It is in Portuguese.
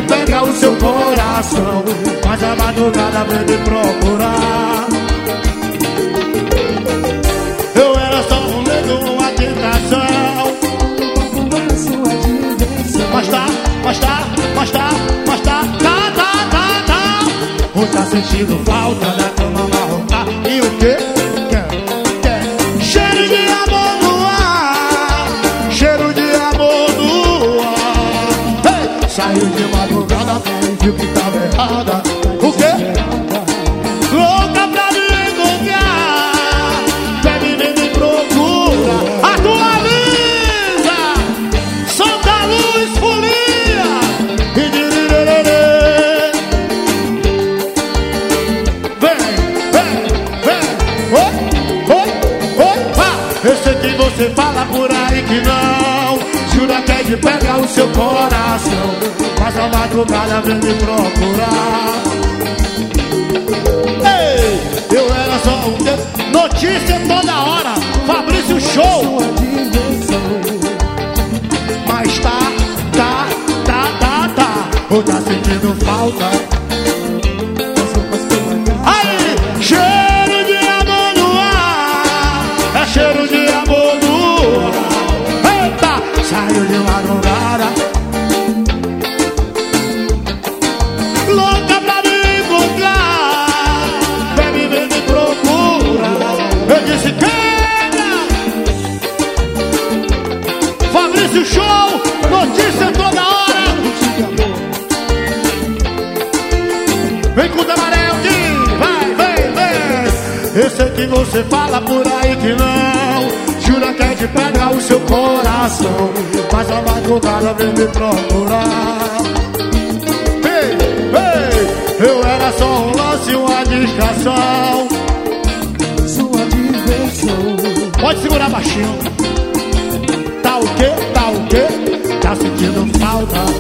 pega o seu coração, mas a madrugada vem me procurar. Eu era só um nego, uma tentação. Mas tá, Hoje tá sentindo falta da cama amarrotada. E o quê? Cheiro de amor no ar, cheiro de amor no ar. Hey! Saiu de madrugada, viu que tava errada. O quê? Louca pra me encontrar, bebe, me procura. Atualiza, solta a luz, folia. E eu sei que você fala por aí que não, jura que é de pegar o seu coração, mas a madrugada vem me procurar. Ei, eu era só um notícia toda hora, Fabrício Show. Mas tá, ou tá sentindo falta. Aí, cheiro de amor no ar, é cheiro de amor no ar. Eita, saiu de madrugada, louca pra me encontrar, vem me procura. Eu disse pega, Fabrício Show, notícia toda hora. Vem com o Tamarel, vem. Eu sei que você fala por aí que não, jura que é de pegar o seu coração, mas a madrugada vem me procurar. Ei, eu era só um lance, uma distração. Sua diversão. Pode segurar baixinho. Tá o quê? Tá sentindo falta?